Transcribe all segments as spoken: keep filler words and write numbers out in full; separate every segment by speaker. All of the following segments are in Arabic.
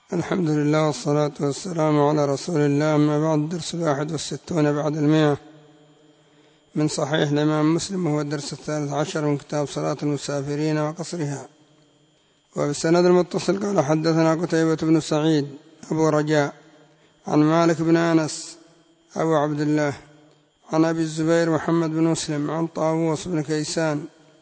Speaker 1: الحمد لله والصلاة والسلام على رسول الله. أما بعد، الدرس الواحد والستون بعد المئة من صحيح الإمام مسلم، وهو الدرس الثالث عشر من كتاب صلاة المسافرين وقصرها. وبالسند المتصل قال حدثنا قتيبة بن سعيد أبو رجاء عن مالك بن أنس أبو عبد الله عن أبي الزبير محمد بن مسلم عن طاووس بن كيسان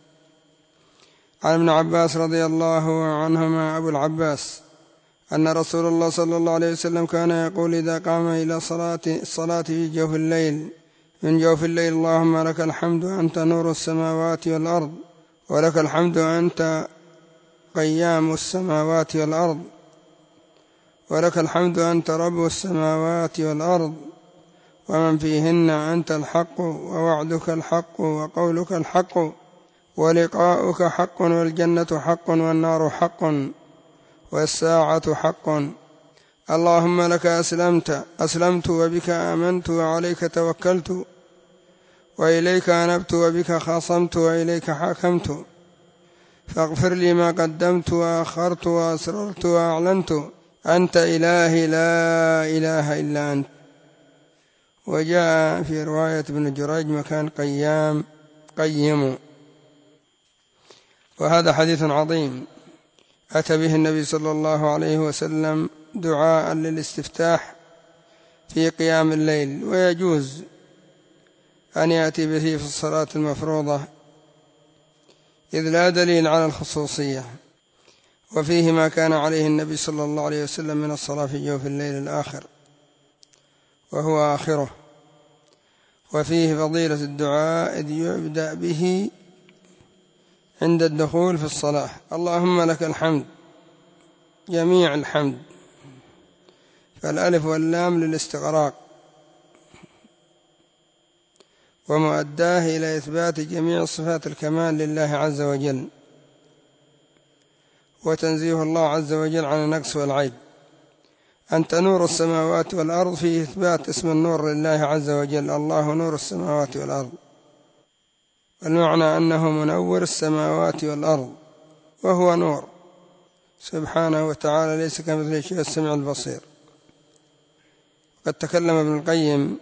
Speaker 1: عن ابن عباس رضي الله عنهما أبو العباس أن رسول الله صلى الله عليه وسلم كان يقول إذا قام إلى صلاة الصلاة في جوف الليل من جوف الليل: اللهم لك الحمد أنت نور السماوات والأرض، ولك الحمد أنت قيام السماوات والأرض، ولك الحمد أنت رب السماوات والأرض ومن فيهن، أنت الحق ووعدك الحق وقولك الحق ولقاؤك حق والجنة حق والنار حق والساعة حق. اللهم لك أسلمت أسلمت وبك آمنت وعليك توكلت وإليك أنبت وبك خاصمت وإليك حاكمت، فاغفر لي ما قدمت وأخرت وأسررت وأعلنت، أنت إلهي لا إله إلا أنت. وجاء في رواية ابن جريج مكان قيام قيم. وهذا حديث عظيم أتى به النبي صلى الله عليه وسلم دعاء للاستفتاح في قيام الليل، ويجوز أن يأتي به في الصلاة المفروضة إذ لا دليل على الخصوصية. وفيه ما كان عليه النبي صلى الله عليه وسلم من الصلاة في جوف الليل الآخر وهو آخره. وفيه فضيلة الدعاء إذ يبدأ به عند الدخول في الصلاة: اللهم لك الحمد، جميع الحمد، فالألف واللام للاستغراق، ومؤداه إلى إثبات جميع صفات الكمال لله عز وجل، وتنزيه الله عز وجل عن النقص والعيب. أنت نور السماوات والأرض، فيه إثبات اسم النور لله عز وجل: الله نور السماوات والأرض، المعنى أنه منور السماوات والأرض وهو نور سبحانه وتعالى، ليس كمثله شيء، السميع البصير. قد تكلم ابن القيم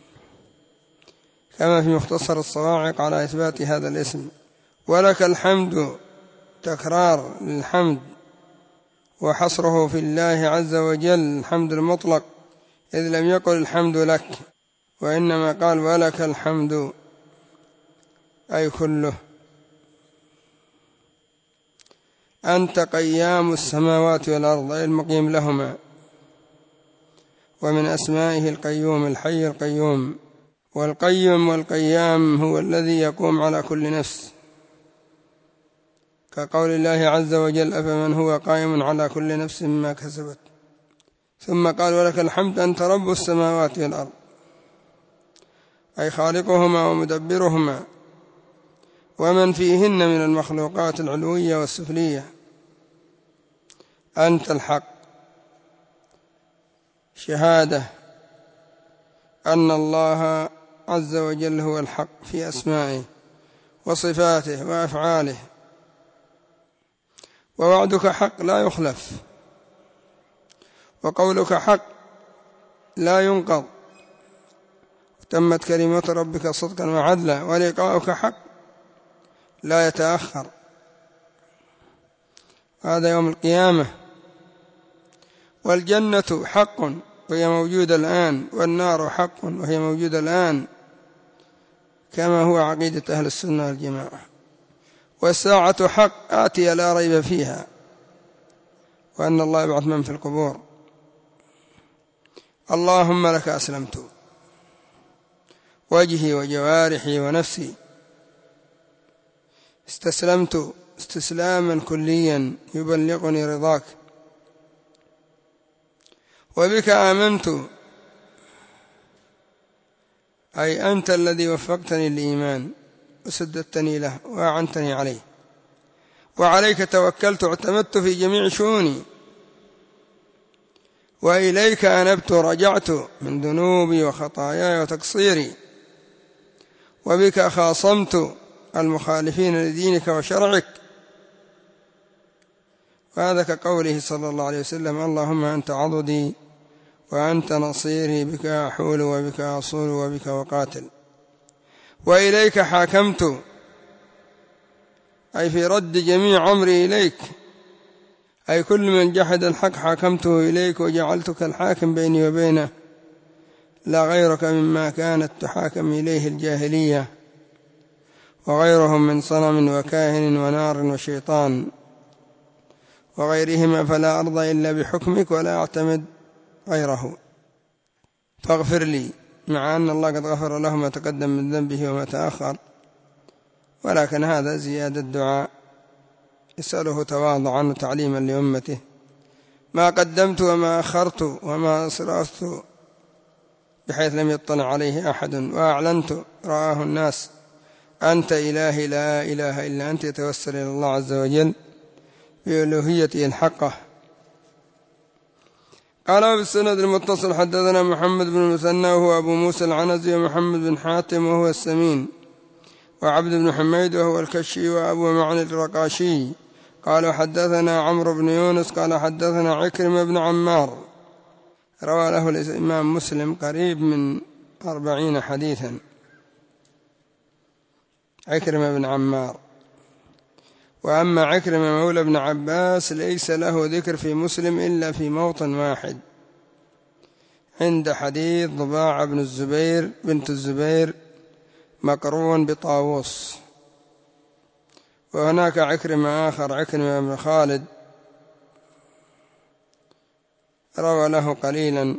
Speaker 1: كما في مختصر الصواعق على إثبات هذا الاسم. ولك الحمد تكرار للحمد وحصره في الله عز وجل الحمد المطلق، إذ لم يقل الحمد لك، وإنما قال ولك الحمد أي كله. أنت قيام السماوات والأرض أي المقيم لهما، ومن أسمائه القيوم الحي القيوم. والقيم والقيام هو الذي يقوم على كل نفس، كقول الله عز وجل: أفمن هو قائم على كل نفس ما كسبت. ثم قال: ولك الحمد أنت رب السماوات والأرض أي خالقهما ومدبرهما، ومن فيهن من المخلوقات العلوية والسفلية. أنت الحق، شهادة أن الله عز وجل هو الحق في أسمائه وصفاته وأفعاله. ووعدك حق لا يخلف، وقولك حق لا ينقض، تمت كلمة ربك صدقا وعدلا. ولقاؤك حق لا يتأخر، هذا يوم القيامة. والجنة حق وهي موجودة الآن، والنار حق وهي موجودة الآن، كما هو عقيدة أهل السنة والجماعة. والساعة حق آتية لا ريب فيها، وأن الله يبعث من في القبور. اللهم لك أسلمت، وجهي وجوارحي ونفسي استسلمت استسلاما كليا يبلغني رضاك. وبك آمنت أي أنت الذي وفقتني للإيمان وسددتني له وأعنتني عليه. وعليك توكلت، اعتمدت في جميع شؤوني. وإليك أنبت، رجعت من ذنوبي وخطاياي وتقصيري. وبك خاصمت المخالفين لدينك وشرعك. وهذا كقوله صلى الله عليه وسلم: اللهم أنت عضدي وأنت نصيري، بك أحول وبك أصول وبك وقاتل، وإليك حاكمت، أي في رد جميع أمري إليك، أي كل من جحد الحق حاكمته إليك وجعلتك الحاكم بيني وبينه، لا غيرك مما كانت تحاكم إليه الجاهلية وغيرهم من صنم وكاهن ونار وشيطان وغيرهما، فلا أرضى إلا بحكمك ولا أعتمد غيره، فاغفر لي، مع أن الله قد غفر له ما تقدم من ذنبه وما تأخر، ولكن هذا زيادة دعاء يسأله تواضعا وتعليما لأمته: ما قدمت وما أخرت وما أسررت بحيث لم يطلع عليه أحد، وأعلنت رآه الناس، أنت إلهي لا إله إلا أنت، يتوسل إلى الله عز وجل بألوهيته الحقة. قال بالسند المتصل: حدثنا محمد بن المثنى وهو أبو موسى العنزي، ومحمد بن حاتم وهو السمين، وعبد بن حميد وهو الكشي، وأبو معن الرقاشي. قال حدثنا عمرو بن يونس قال حدثنا عكرمة بن عمار، روى له الإمام مسلم قريب من أربعين حديثا. عكرمة بن عمار. وأما عكرمة مولى بن عباس ليس له ذكر في مسلم إلا في موطن واحد، عند حديث ضباع بن الزبير بنت الزبير مقرون بطاووس، وهناك عكرمة آخر عكرمة بن خالد روى له قليلا.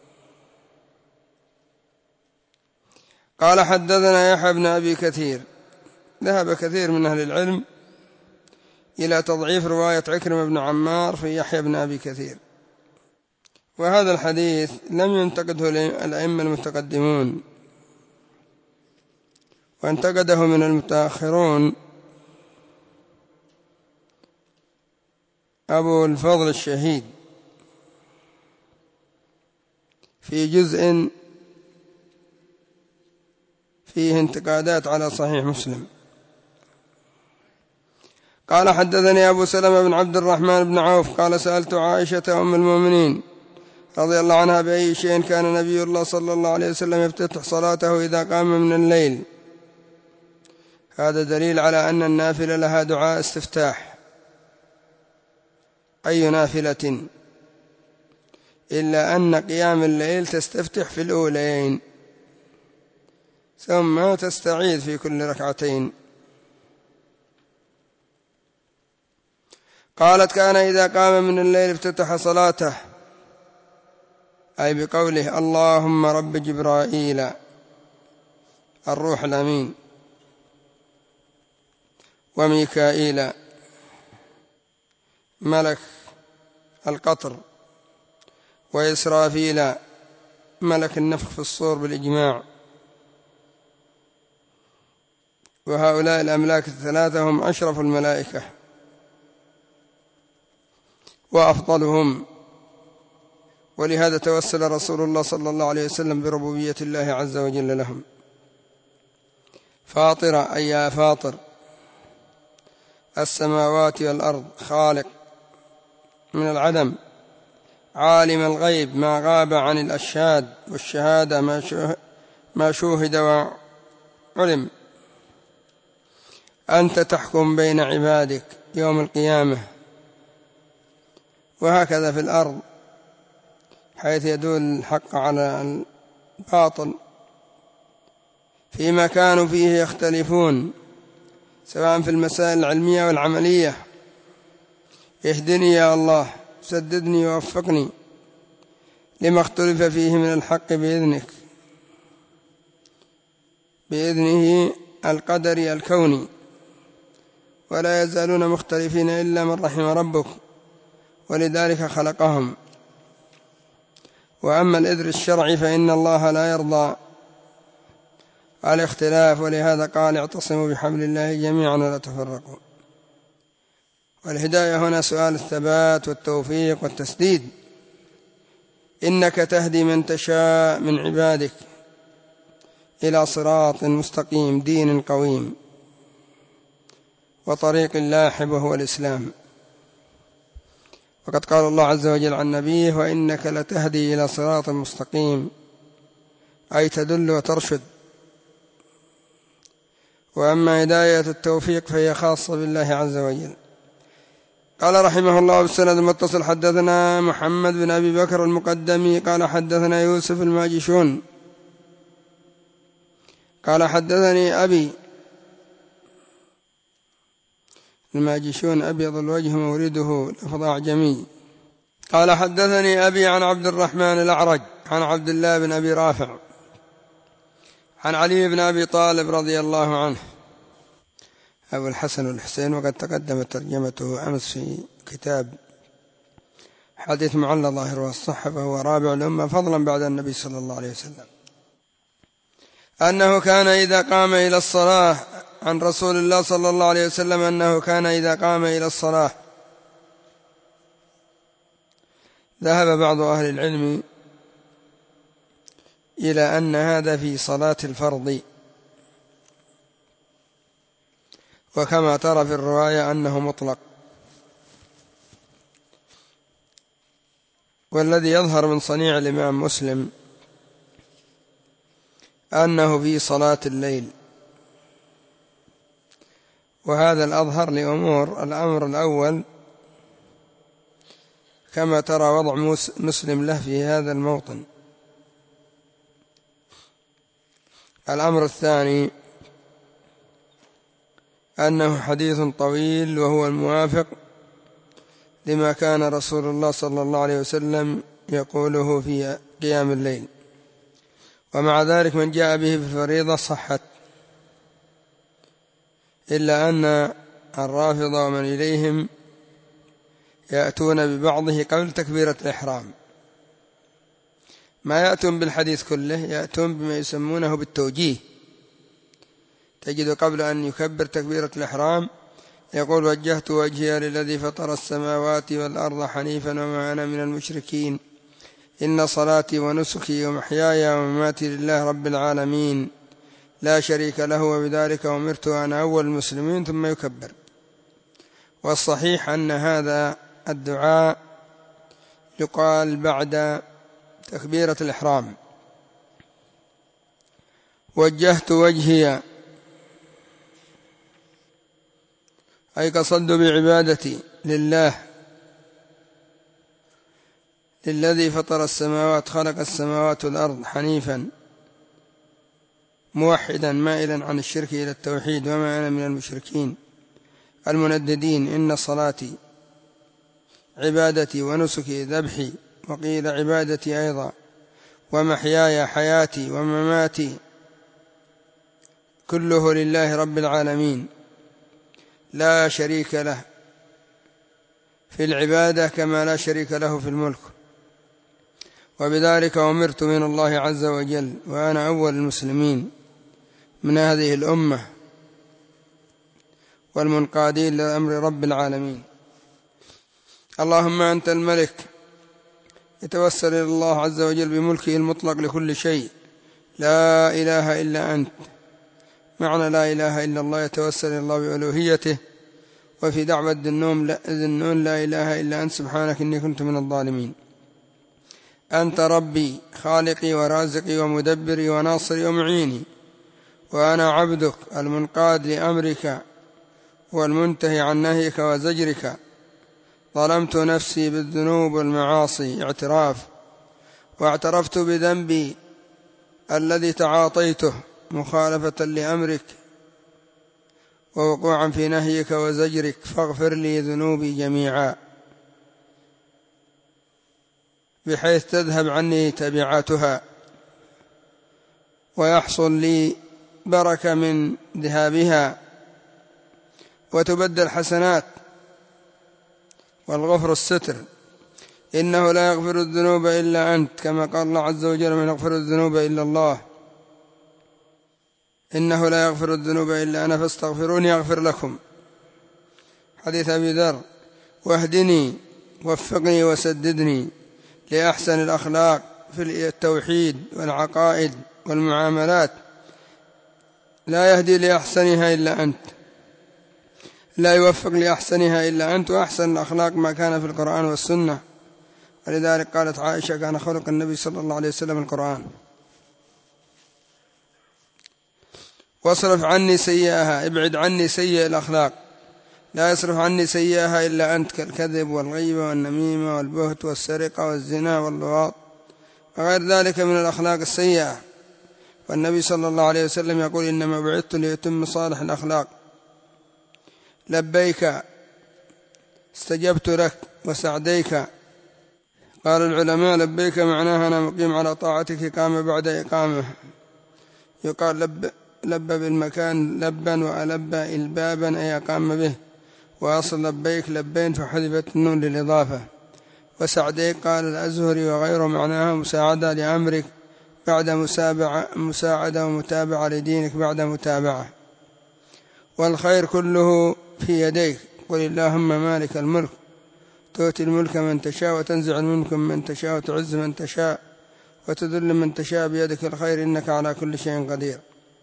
Speaker 1: قال حدثنا يحيى بن أبي كثير. ذهب كثير من أهل العلم إلى تضعيف رواية عكرمة بن عمار في يحيى بن أبي كثير، وهذا الحديث لم ينتقده الأئمة المتقدمون، وانتقده من المتأخرون أبو الفضل الشهيد في جزء فيه انتقادات على صحيح مسلم. قال حدثني أبو سلمة بن عبد الرحمن بن عوف قال سألت عائشة أم المؤمنين رضي الله عنها بأي شيء كان نبي الله صلى الله عليه وسلم يفتتح صلاته إذا قام من الليل. هذا دليل على أن النافلة لها دعاء استفتاح، أي نافلة، إلا أن قيام الليل تستفتح في الأولين ثم تستعيذ في كل ركعتين. قالت كان إذا قام من الليل افتتح صلاته، أي بقوله اللهم رب جبرائيل الروح الأمين، وميكائيل ملك القطر، وإسرافيل ملك النفخ في الصور بالإجماع، وهؤلاء الأملاك الثلاثة هم أشرف الملائكة وأفضلهم، ولهذا توسل رسول الله صلى الله عليه وسلم بربوبية الله عز وجل لهم. فاطر أي يا فاطر السماوات والأرض، خالق من العدم، عالم الغيب ما غاب عن الأشهاد، والشهادة ما شوهد وعلم، أنت تحكم بين عبادك يوم القيامة. وهكذا في الأرض حيث يدل الحق على الباطل فيما كانوا فيه يختلفون، سواء في المسائل العلمية والعملية. اهدني يا الله، سددني ووفقني لما اختلف فيه من الحق بإذنك، بإذنه القدري الكوني، ولا يزالون مختلفين إلا من رحم ربك، ولذلك خلقهم. وأما الإذن الشرعي فإن الله لا يرضى الاختلاف، ولهذا قال اعتصموا بحبل الله جميعا ولا تفرقوا. والهداية هنا سؤال الثبات والتوفيق والتسديد. إنك تهدي من تشاء من عبادك إلى صراط مستقيم، دين قويم، وطريق لاحب وهو الإسلام. وقد قال الله عز وجل عن نبيه: وإنك لتهدي إلى صراط مستقيم، أي تدل وترشد. وأما هداية التوفيق فهي خاصة بالله عز وجل. قال رحمه الله بالسند المتصل: حدثنا محمد بن أبي بكر المقدمي قال حدثنا يوسف الماجشون قال حدثني أبي. الماجشون أبيض الوجه مورده لفظ أعجمي. قال حدثني أبي عن عبد الرحمن الأعرج عن عبد الله بن أبي رافع عن علي بن أبي طالب رضي الله عنه أبو الحسن والحسين، وقد تقدمت ترجمته أمس في كتاب حديث معلى ظاهر والصحة، فهو رابع الأمة فضلا بعد النبي صلى الله عليه وسلم، أنه كان إذا قام إلى الصلاة، عن رسول الله صلى الله عليه وسلم أنه كان إذا قام إلى الصلاة. ذهب بعض أهل العلم إلى أن هذا في صلاة الفرض، وكما ترى في الرواية أنه مطلق، والذي يظهر من صنيع الإمام مسلم أنه في صلاة الليل، وهذا الأظهر لأمور. الأمر الأول كما ترى وضع مسلم له في هذا الموطن. الأمر الثاني أنه حديث طويل، وهو الموافق لما كان رسول الله صلى الله عليه وسلم يقوله في قيام الليل، ومع ذلك من جاء به في الفريضة صحت، إلا أن الرافضة ومن إليهم يأتون ببعضه قبل تكبيرة الإحرام، ما يأتون بالحديث كله، يأتون بما يسمونه بالتوجيه. تجد قبل أن يكبر تكبيرة الإحرام يقول: وجهت وجهي للذي فطر السماوات والأرض حنيفا وما أنا من المشركين، إن صلاتي ونسكي ومحياي ومماتي لله رب العالمين لا شريك له وبذلك أمرت وأنا أول المسلمين، ثم يكبر. والصحيح أن هذا الدعاء يقال بعد تكبيرة الإحرام: وجهت وجهي، أي قصدت بعبادتي لله، للذي فطر السماوات، خلق السماوات والأرض، حنيفا موحدا مائلا عن الشرك إلى التوحيد، وما أنا من المشركين المنددين، إن صلاتي عبادتي ونسكي ذبحي، وقيل عبادتي أيضا، ومحياي حياتي ومماتي كله لله رب العالمين لا شريك له في العبادة كما لا شريك له في الملك، وبذلك أمرت من الله عز وجل وأنا أول المسلمين من هذه الأمة والمنقادين لأمر رب العالمين. اللهم أنت الملك، يتوسل إلى الله عز وجل بملكه المطلق لكل شيء، لا إله إلا أنت. معنى لا إله إلا الله يتوسل إلى الله بألوهيته. وفي دعوة الذنون لا إله إلا أنت سبحانك إني كنت من الظالمين. أنت ربي خالقي ورازقي ومدبري وناصري ومعيني، وأنا عبدك المنقاد لأمرك والمنتهي عن نهيك وزجرك. ظلمت نفسي بالذنوب والمعاصي اعتراف، واعترفت بذنبي الذي تعاطيته مخالفة لأمرك ووقوعا في نهيك وزجرك، فاغفر لي ذنوبي جميعا بحيث تذهب عني تبعاتها، ويحصل لي بركة من ذهابها، وتبدل حسنات، والغفر الستر. إنه لا يغفر الذنوب إلا أنت، كما قال الله عز وجل: من يغفر الذنوب إلا الله، إنه لا يغفر الذنوب إلا أنا فاستغفروني أغفر لكم. حديث أبي ذر: واهدني وفقني وسددني لأحسن الأخلاق في التوحيد والعقائد والمعاملات، لا يهدي لأحسنها إلا أنت. لا يوفق لأحسنها إلا أنت، وأحسن الأخلاق ما كان في القرآن والسنة. ولذلك قالت عائشة: كان خلق النبي صلى الله عليه وسلم القرآن. واصرف عني سيئها، ابعد عني سيئ الأخلاق، لا يصرف عني سيئها إلا أنت، كالكذب والغيبة والنميمة والبهت والسرقة والزنا واللواط وغير ذلك من الأخلاق السيئة. والنبي صلى الله عليه وسلم يقول: إنما بعثت ليتم صالح الأخلاق. لبيك استجبت لك وسعديك. قال العلماء: لبيك معناها أنا مقيم على طاعتك قام بعد إقامة. يقال لب لب بالمكان لبا، وألب إلبابا أي أقام به، وأصل لبيك لبين فحذفت النون للإضافة. وسعديك قال الأزهري وغيره معناها مساعدة لأمرك بعد مساعدة، ومتابعة لدينك بعد متابعة. والخير كله في يديك، قل اللهم مالك الملك تؤتي الملك من تشاء وتنزع الملك من تشاء وتعز من تشاء وتذل من تشاء بيدك الخير إنك على كل شيء قدير.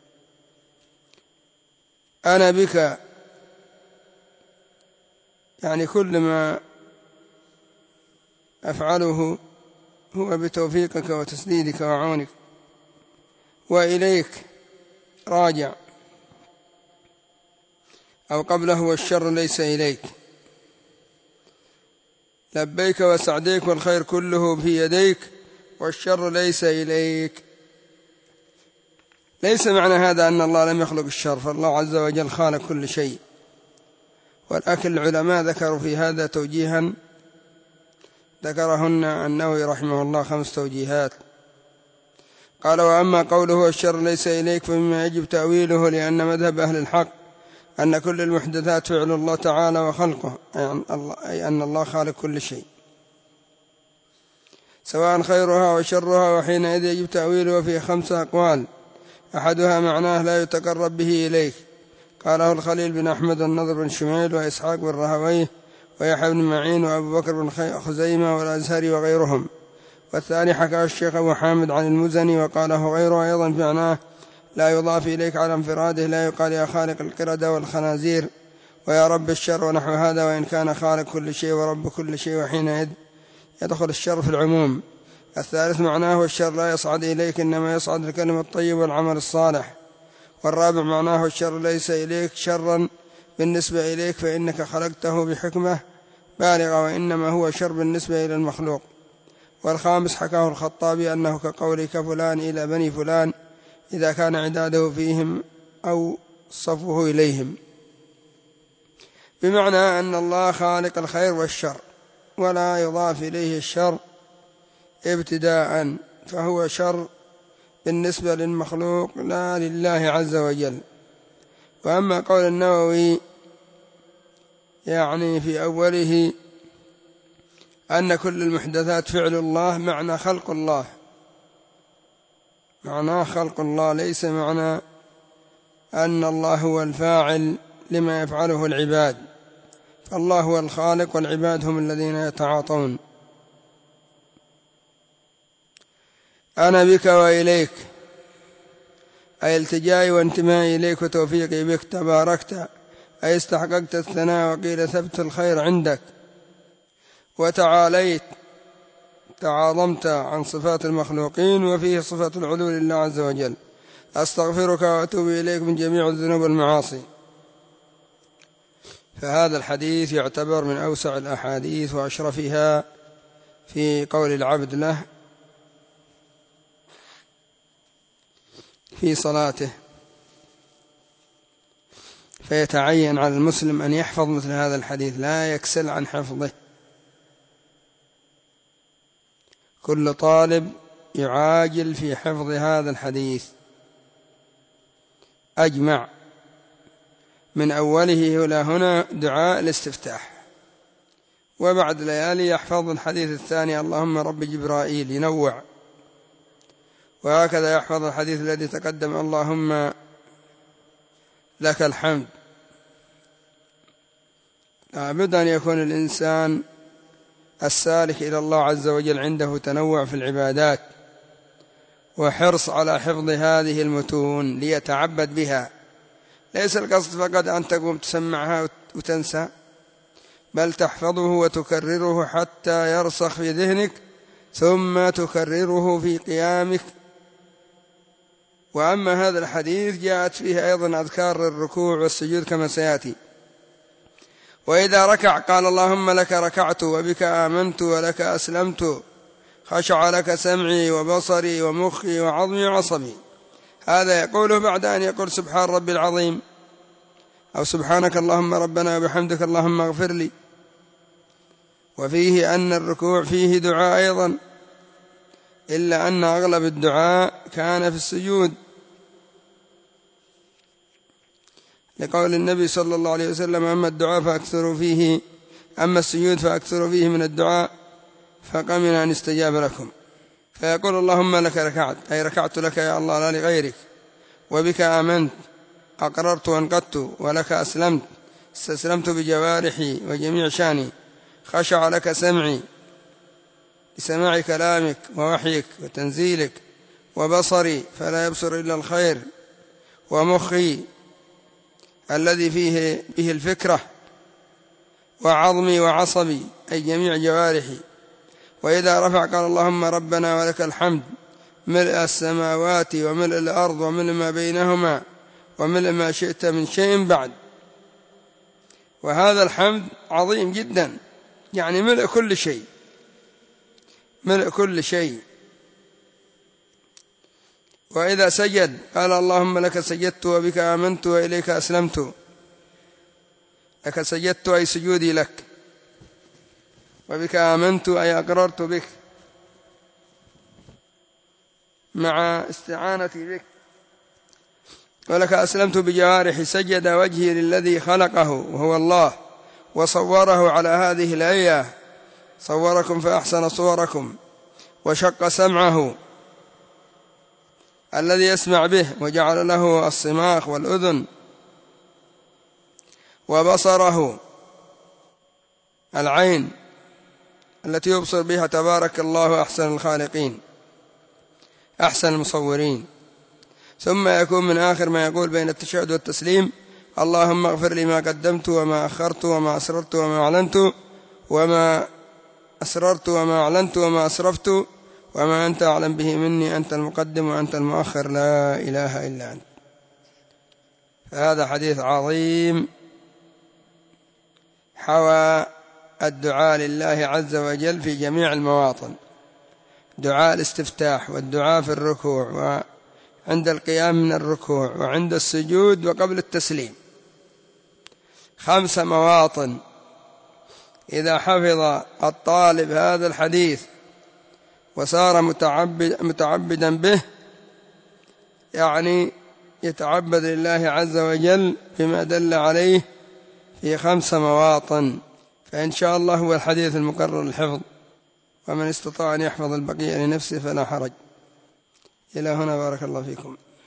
Speaker 1: أنا بك يعني كل ما أفعله هو بتوفيقك وتسديدك وعونك، وإليك راجع، أو قبله والشر ليس إليك. لبيك وسعديك والخير كله في يديك والشر ليس إليك. ليس معنى هذا أن الله لم يخلق الشر، فالله عز وجل خالق كل شيء. ولكن العلماء ذكروا في هذا توجيها ذكرهن النووي رحمه الله خمس توجيهات. قال: وأما قوله الشر ليس إليك فمما يجب تأويله، لأن مذهب أهل الحق أن كل المحدثات فعل الله تعالى وخلقه، أي أن الله خالق كل شيء سواء خيرها وشرها. وحينئذ يجب تأويله في خمسة أقوال. أحدها معناه لا يتقرب به إليك، قاله الخليل بن أحمد والنضر بن شميل وإسحاق بن راهويه ويحيى بن معين وأبو بكر بن خزيمة والأزهري وغيرهم. والثاني حكاه الشيخ أبو حامد عن المزني وقاله غيره أيضا بمعناه لا يضاف إليك على انفراده، لا يقال يا خالق القردة والخنازير ويا رب الشر ونحو هذا، وإن كان خالق كل شيء ورب كل شيء، وحينئذ يدخل الشر في العموم. الثالث معناه الشر لا يصعد إليك، إنما يصعد الكلم الطيب والعمل الصالح. والرابع معناه الشر ليس إليك شرا بالنسبة إليك، فإنك خلقته بحكمة بالغة، وإنما هو شر بالنسبة إلى المخلوق. والخامس حكاه الخطابي أنه كقولك فلان إلى بني فلان إذا كان عداده فيهم أو صفه إليهم، بمعنى أن الله خالق الخير والشر ولا يضاف إليه الشر ابتداء، فهو شر بالنسبة للمخلوق لا لله عز وجل. وأما قول النووي يعني في أوله أن كل المحدثات فعل الله، معنى خلق الله، معناه خلق الله، ليس معنى أن الله هو الفاعل لما يفعله العباد، فالله هو الخالق والعباد هم الذين يتعاطون. أنا بك وإليك، أي التجائي وانتمائي إليك وتوفيقي بك، تباركت أي استحققت الثناء، وقيل ثبت الخير عندك. وتعاليت تعاظمت عن صفات المخلوقين، وفيه صفة العلو لله عز وجل. أستغفرك وأتوب إليك من جميع الذنوب والمعاصي. فهذا الحديث يعتبر من أوسع الأحاديث وأشرفها في قول العبد له في صلاته، فيتعين على المسلم أن يحفظ مثل هذا الحديث، لا يكسل عن حفظه. كل طالب يعاجل في حفظ هذا الحديث أجمع من أوله إلى هنا دعاء الاستفتاح، وبعد ليالي يحفظ الحديث الثاني اللهم رب جبرائيل، ينوع، وهكذا يحفظ الحديث الذي تقدم اللهم لك الحمد. لابد أن يكون الإنسان السالك إلى الله عز وجل عنده تنوع في العبادات وحرص على حفظ هذه المتون ليتعبد بها، ليس القصد فقط أن تقوم تسمعها وتنسى، بل تحفظه وتكرره حتى يرسخ في ذهنك، ثم تكرره في قيامك. وأما هذا الحديث جاءت فيه أيضا أذكار الركوع والسجود كما سيأتي. وإذا ركع قال اللهم لك ركعت وبك آمنت ولك أسلمت، خشع لك سمعي وبصري ومخي وعظمي وعصبي. هذا يقوله بعد أن يقول سبحان ربي العظيم، أو سبحانك اللهم ربنا وبحمدك اللهم اغفر لي. وفيه أن الركوع فيه دعاء أيضا، إلا أن أغلب الدعاء كان في السجود، لقول النبي صلى الله عليه وسلم أما الدعاء فأكثروا فيه أما السجود فأكثروا فيه من الدعاء فقمن أن استجاب لكم. فيقول اللهم لك ركعت، أي ركعت لك يا الله لا لغيرك، وبك آمنت أقررت وانقدت، ولك أسلمت استسلمت بجوارحي وجميع شاني، خشع لك سمعي لسماع كلامك ووحيك وتنزيلك، وبصري فلا يبصر إلا الخير، ومخي الذي فيه به الفكرة، وعظمي وعصبي أي جميع جوارحي. وإذا رفع قال اللهم ربنا ولك الحمد ملء السماوات وملء الأرض وملء ما بينهما وملء ما شئت من شيء بعد. وهذا الحمد عظيم جدا، يعني ملء كل شيء، ملء كل شيء. وإذا سجد قال اللهم لك سجدت وبك آمنت وإليك أسلمت، لك سجدت أي سجودي لك، وبك آمنت أي أقررت بك مع استعانتي بك، ولك أسلمت بجوارحي. سجد وجهي للذي خلقه وهو الله وصوره على هذه الهيئة، صوركم فأحسن صوركم، وشق سمعه الذي يسمع به وجعل له الصماخ والأذن، وبصره العين التي يبصر بها، تبارك الله أحسن الخالقين أحسن المصورين. ثم يكون من آخر ما يقول بين التشهد والتسليم اللهم اغفر لي ما قدمت وما أخرت وما أسررت وما أعلنت وما أسررت وما أعلنت وما أسرفت وما أنت أعلم به مني، أنت المقدم وأنت المؤخر لا إله إلا أنت. فهذا حديث عظيم حوى الدعاء لله عز وجل في جميع المواطن، دعاء الاستفتاح والدعاء في الركوع وعند القيام من الركوع وعند السجود وقبل التسليم، خمس مواطن. إذا حفظ الطالب هذا الحديث وصار متعبد متعبدا به، يعني يتعبد لله عز وجل بما دل عليه في خمس مواطن، فإن شاء الله هو الحديث المقرر الحفظ، ومن استطاع أن يحفظ البقية لنفسه فلا حرج. إلى هنا بارك الله فيكم.